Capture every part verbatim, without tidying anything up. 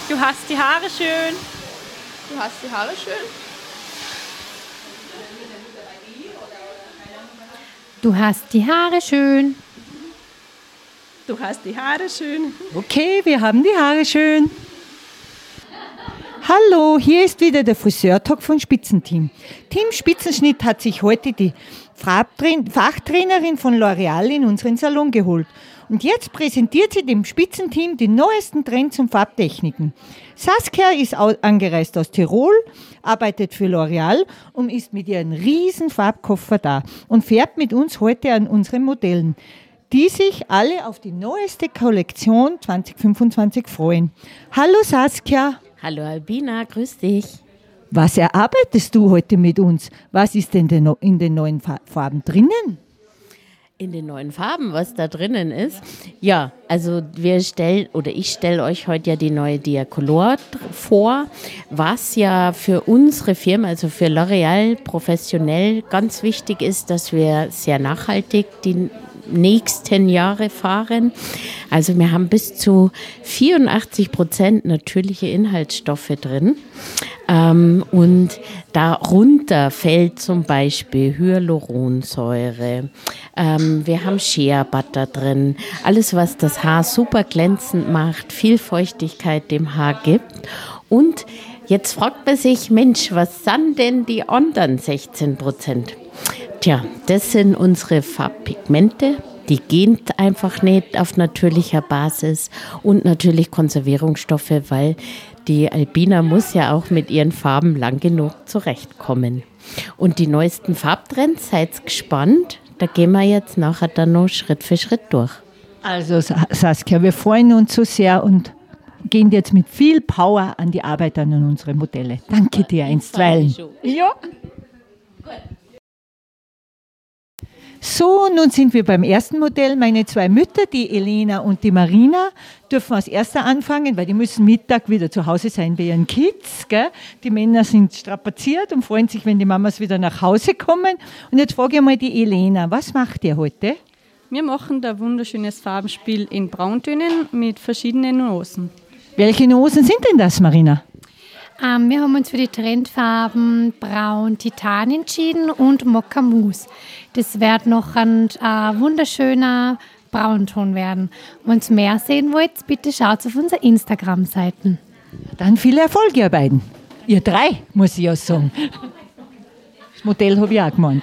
Du hast die Haare schön. Du hast die Haare schön. Du hast die Haare schön. Du hast die Haare schön. Okay, wir haben die Haare schön. Hallo, hier ist wieder der Friseurtalk von Spitzenteam. Team Spitzenschnitt hat sich heute die Fachtrainerin von L'Oréal in unseren Salon geholt. Und jetzt präsentiert sie dem Spitzenteam die neuesten Trends und Farbtechniken. Saskia ist angereist aus Tirol, arbeitet für L'Oréal und ist mit ihrem riesen Farbkoffer da und färbt mit uns heute an unseren Modellen, die sich alle auf die neueste Kollektion zwanzig fünfundzwanzig freuen. Hallo Saskia. Hallo Albina, grüß dich. Was erarbeitest du heute mit uns? Was ist denn in den neuen Farben drinnen? In den neuen Farben, was da drinnen ist? Ja, also wir stellen, oder ich stelle euch heute ja die neue Diacolor vor, was ja für unsere Firma, also für L'Oréal professionell ganz wichtig ist, dass wir sehr nachhaltig die nächsten Jahre fahren. Also wir haben bis zu vierundachtzig Prozent natürliche Inhaltsstoffe drin. Ähm, und darunter fällt zum Beispiel Hyaluronsäure. Ähm, wir haben Shea Butter drin. Alles, was das Haar super glänzend macht, viel Feuchtigkeit dem Haar gibt. Und jetzt fragt man sich, Mensch, was sind denn die anderen sechzehn Prozent? Tja, das sind unsere Farbpigmente, die gehen einfach nicht auf natürlicher Basis und natürlich Konservierungsstoffe, weil die Albina muss ja auch mit ihren Farben lang genug zurechtkommen. Und die neuesten Farbtrends, seid gespannt, da gehen wir jetzt nachher dann noch Schritt für Schritt durch. Also Saskia, wir freuen uns so sehr und gehen jetzt mit viel Power an die Arbeit an unsere Modelle. Danke dir einstweilen. Ja. So, nun sind wir beim ersten Modell. Meine zwei Mütter, die Elena und die Marina, dürfen als erster anfangen, weil die müssen Mittag wieder zu Hause sein bei ihren Kids. Gell? Die Männer sind strapaziert und freuen sich, wenn die Mamas wieder nach Hause kommen. Und jetzt frage ich mal die Elena, was macht ihr heute? Wir machen da wunderschönes Farbenspiel in Brauntönen mit verschiedenen Nuancen. Welche Nuancen sind denn das, Marina? Ähm, wir haben uns für die Trendfarben Braun Titan entschieden und Mokka Mousse. Das wird noch ein äh, wunderschöner Braunton werden. Wenn ihr mehr sehen wollt, bitte schaut auf unsere Instagram-Seiten. Dann viel Erfolg, ihr beiden. Ihr drei, muss ich ja sagen. Das Modell habe ich auch gemeint.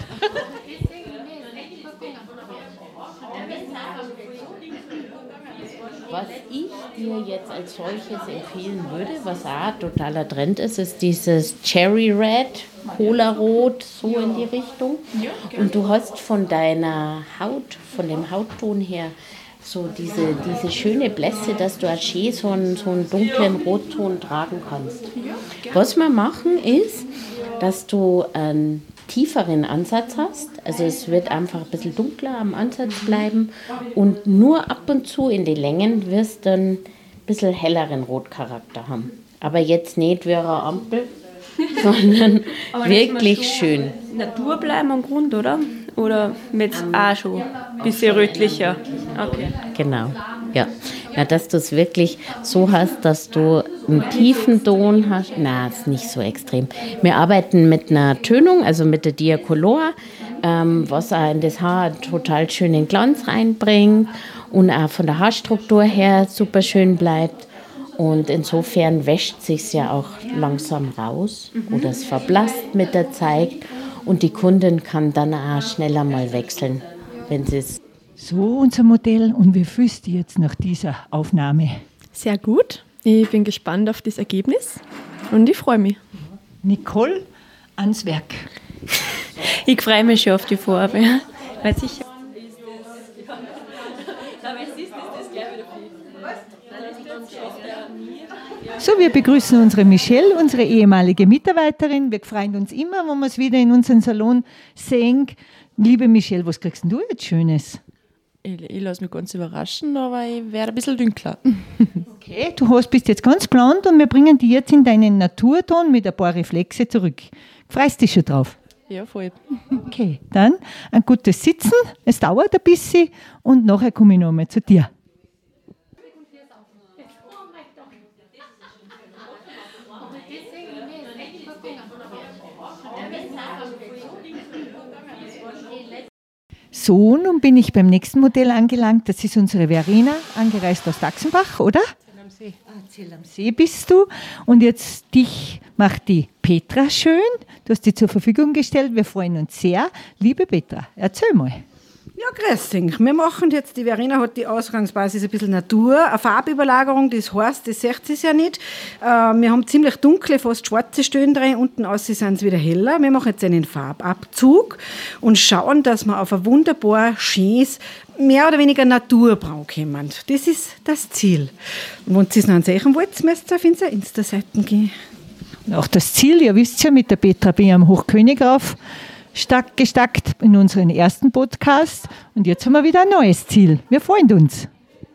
Was ich dir jetzt als solches empfehlen würde, was auch totaler Trend ist, ist dieses Cherry Red, Cola Rot, so in die Richtung. Und du hast von deiner Haut, von dem Hautton her, so diese, diese schöne Blässe, dass du als schön so einen, so einen dunklen Rotton tragen kannst. Was wir machen ist, dass du einen tieferen Ansatz hast, also es wird einfach ein bisschen dunkler am Ansatz bleiben und nur ab und zu in die Längen wirst du dann ein bisschen helleren Rotcharakter haben. Aber jetzt nicht wie eine Ampel, sondern wirklich schön. Natur bleiben am Grund, oder? Oder mit auch schon ein bisschen rötlicher? Okay. Genau, ja. Ja, dass du es wirklich so hast, dass du einen tiefen Ton hast. Na, ist nicht so extrem. Wir arbeiten mit einer Tönung, also mit der Diacolor, ähm, was auch in das Haar einen total schönen Glanz reinbringt und auch von der Haarstruktur her super schön bleibt. Und insofern wäscht sich ja auch langsam raus oder es verblasst mit der Zeit und die Kundin kann dann auch schneller mal wechseln, wenn sie es. So unser Modell und wie fühlst du jetzt nach dieser Aufnahme? Sehr gut. Ich bin gespannt auf das Ergebnis und ich freue mich. Nicole, ans Werk. Ich freue mich schon auf die Farbe. Weil sicher. So, wir begrüßen unsere Michelle, unsere ehemalige Mitarbeiterin. Wir freuen uns immer, wenn wir es wieder in unserem Salon sehen. Liebe Michelle, was kriegst du jetzt Schönes? Ich, ich lasse mich ganz überraschen, aber ich werde ein bisschen dünkler. Okay, du hast, bist jetzt ganz blond und wir bringen dich jetzt in deinen Naturton mit ein paar Reflexe zurück. Freust dich schon drauf? Ja, voll. Okay, dann ein gutes Sitzen. Es dauert ein bisschen und nachher komme ich noch mal zu dir. So, nun bin ich beim nächsten Modell angelangt. Das ist unsere Verena, angereist aus Dachsenbach, oder? Zell am See. Ah, Zell am See bist du. Und jetzt dich macht die Petra schön. Du hast die zur Verfügung gestellt. Wir freuen uns sehr. Liebe Petra, erzähl mal. Ja, grüß dich. Wir machen jetzt, die Verena hat die Ausgangsbasis ein bisschen Natur, eine Farbüberlagerung, das heißt, das seht ihr ja nicht. Äh, wir haben ziemlich dunkle, fast schwarze Stellen drin, unten außen sind es wieder heller. Wir machen jetzt einen Farbabzug und schauen, dass wir auf ein wunderbar schönes, mehr oder weniger Naturbraun kommen. Das ist das Ziel. Und wenn ihr es noch sehen wollt, müsst ihr auf unsere Insta-Seiten gehen. Auch das Ziel, ihr wisst ja, mit der Petra bin ich am Hochkönig rauf. Stark gestackt in unseren ersten Podcast und jetzt haben wir wieder ein neues Ziel. Wir freuen uns.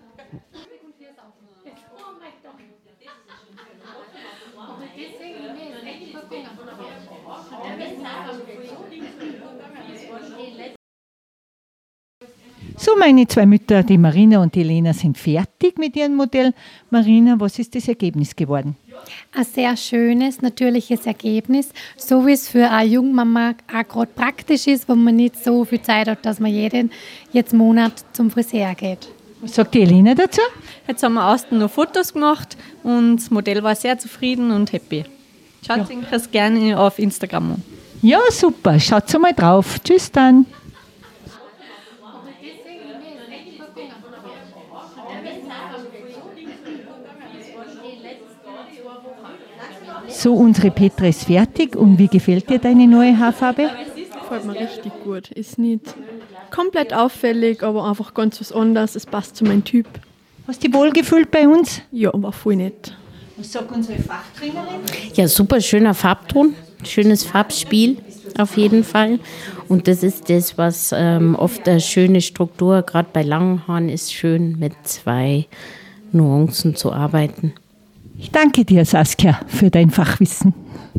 So, meine zwei Mütter, die Marina und die Lena, sind fertig mit ihrem Modell. Marina, was ist das Ergebnis geworden? Ein sehr schönes, natürliches Ergebnis, so wie es für eine Jungmama auch gerade praktisch ist, wo man nicht so viel Zeit hat, dass man jeden jetzt Monat zum Friseur geht. Was sagt die Elena dazu? Jetzt haben wir außen noch Fotos gemacht und das Modell war sehr zufrieden und happy. Schaut ja. euch das gerne auf Instagram an. Ja, super. Schaut mal drauf. Tschüss dann. So, unsere Petra ist fertig. Und wie gefällt dir deine neue Haarfarbe? Gefällt mir richtig gut. Ist nicht komplett auffällig, aber einfach ganz was anderes. Es passt zu meinem Typ. Hast du dich wohlgefühlt bei uns? Ja, war voll nett. Was sagt unsere Fachtrainerin? Ja, super schöner Farbton, schönes Farbspiel auf jeden Fall. Und das ist das, was ähm, oft eine schöne Struktur, gerade bei langen Haaren, ist schön mit zwei Nuancen zu arbeiten. Ich danke dir, Saskia, für dein Fachwissen.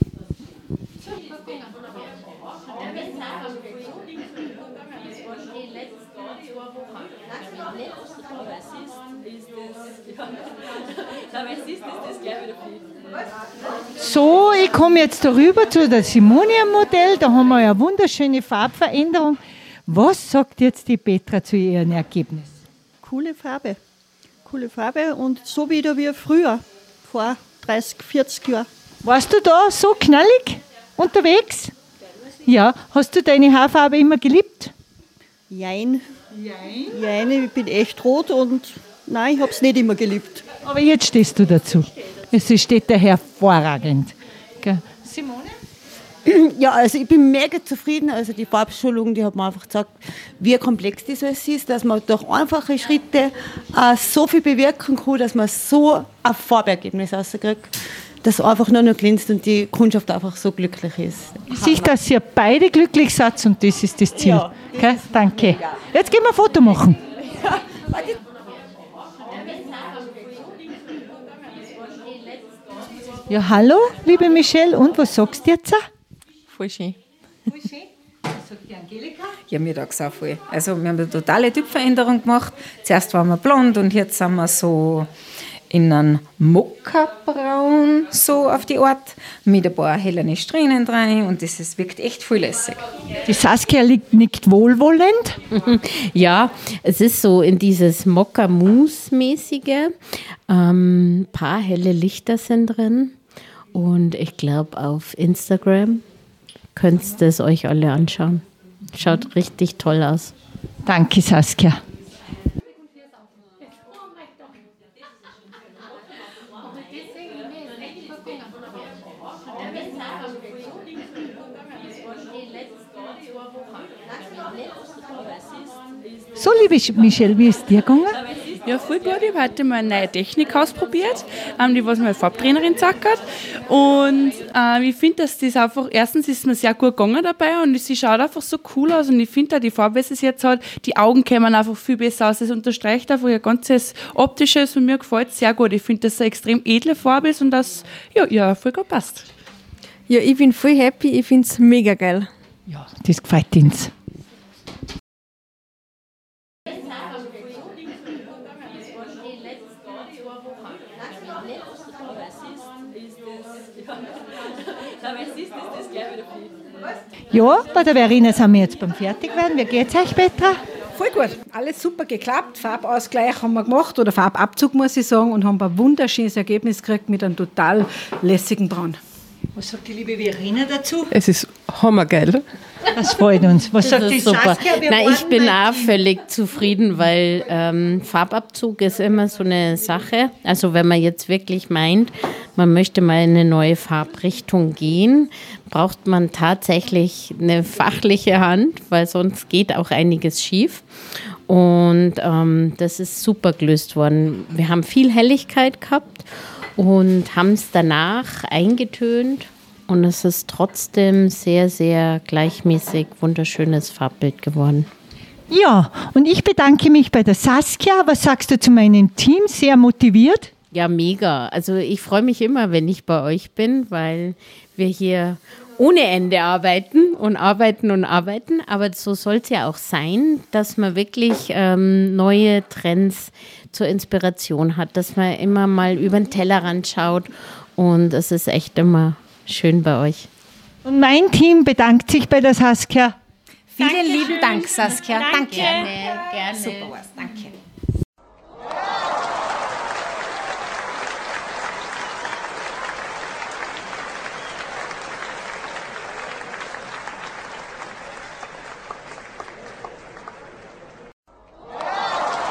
So, ich komme jetzt darüber zu der Simonian-Modell. Da haben wir eine wunderschöne Farbveränderung. Was sagt jetzt die Petra zu ihrem Ergebnis? Coole Farbe. Coole Farbe und so wieder wie früher, vor dreißig, vierzig Jahren. Warst du da so knallig unterwegs? Ja. Hast du deine Haarfarbe immer geliebt? Jein. Jein? Jein, ich bin echt rot und nein, ich habe es nicht immer geliebt. Aber jetzt stehst du dazu. Es steht da hervorragend. Gell? Simone? Ja, also ich bin mega zufrieden. Also die Farbschulung, die hat mir einfach gesagt, wie komplex das alles ist, dass man durch einfache Schritte äh, so viel bewirken kann, dass man so ein Farbergebnis rauskriegt, das einfach nur noch glänzt und die Kundschaft einfach so glücklich ist. Ich sehe, dass ihr beide glücklich seid und das ist das Ziel. Ja, das okay? ist Danke. Mega. Jetzt gehen wir ein Foto machen. Ja, ja, hallo, liebe Michelle, und was sagst du jetzt? Voll schön. Voll schön. Was sagt die Angelika? Ja, mir taugt es auch voll. Also wir haben eine totale Typveränderung gemacht. Zuerst waren wir blond und jetzt sind wir so in einem Mokkabraun, so auf die Art, mit ein paar hellen Strähnen drin und das ist, wirkt echt voll lässig. Die Saskia nickt wohlwollend. Ja, es ist so in dieses Mokka-Mousse-mäßige. Ein ähm, paar helle Lichter sind drin und ich glaube auf Instagram könnt ihr das euch alle anschauen. Schaut richtig toll aus. Danke, Saskia. So, liebe Michelle, wie ist dir gegangen? Ja, voll gut. Ich habe heute mal eine neue Technik ausprobiert, ähm, die was meine Farbtrainerin gesagt hat. Und äh, ich finde, dass das einfach, erstens ist mir sehr gut gegangen dabei und sie schaut einfach so cool aus. Und ich finde auch, die Farbe, wie sie es jetzt hat, die Augen kommen einfach viel besser aus. Es unterstreicht einfach ihr ganzes Optisches und mir gefällt es sehr gut. Ich finde, dass es eine extrem edle Farbe ist und das ja, ja, voll gut passt. Ja, ich bin voll happy. Ich finde es mega geil. Ja, das gefällt uns. Ja, bei der Verena sind wir jetzt beim Fertigwerden. Wie geht's euch, Petra? Voll gut, alles super geklappt. Farbausgleich haben wir gemacht oder Farbabzug, muss ich sagen, und haben ein wunderschönes Ergebnis gekriegt mit einem total lässigen Braun. Was sagt die liebe Verena dazu? Es ist hammergeil. Das freut uns. Was Das sagt die ist super. Saskia? Wir Na, ich warten bin bei auch völlig zufrieden, weil ähm, Farbabzug ist immer so eine Sache. Also wenn man jetzt wirklich meint, man möchte mal in eine neue Farbrichtung gehen, braucht man tatsächlich eine fachliche Hand, weil sonst geht auch einiges schief. Und ähm, das ist super gelöst worden. Wir haben viel Helligkeit gehabt und haben es danach eingetönt. Und es ist trotzdem sehr, sehr gleichmäßig, wunderschönes Farbbild geworden. Ja, und ich bedanke mich bei der Saskia. Was sagst du zu meinem Team? Sehr motiviert? Ja, mega. Also ich freue mich immer, wenn ich bei euch bin, weil wir hier ohne Ende arbeiten und arbeiten und arbeiten. Aber so soll es ja auch sein, dass man wirklich ähm, neue Trends zur Inspiration hat, dass man immer mal über den Tellerrand schaut. Und es ist echt immer schön bei euch. Und mein Team bedankt sich bei der Saskia. Vielen lieben Dank, Saskia. Danke. Danke. Gerne, gerne. Super was, danke.